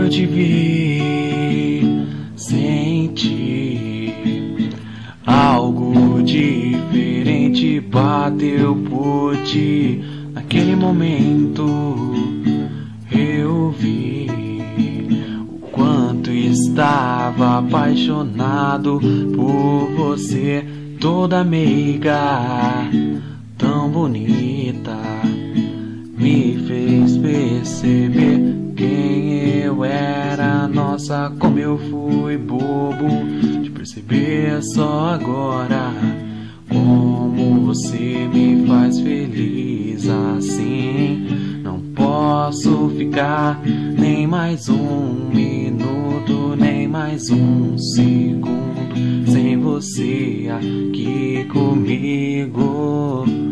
te vi, senti algo diferente bateu por ti. Naquele momento eu vi o quanto estava apaixonado por você, toda meiga, tão bonita, me fez perceber quem eu era. Nossa, como eu fui bobo de perceber só agora como você me faz feliz assim. Não posso ficar nem mais um minuto, nem mais um segundo sem você aqui comigo.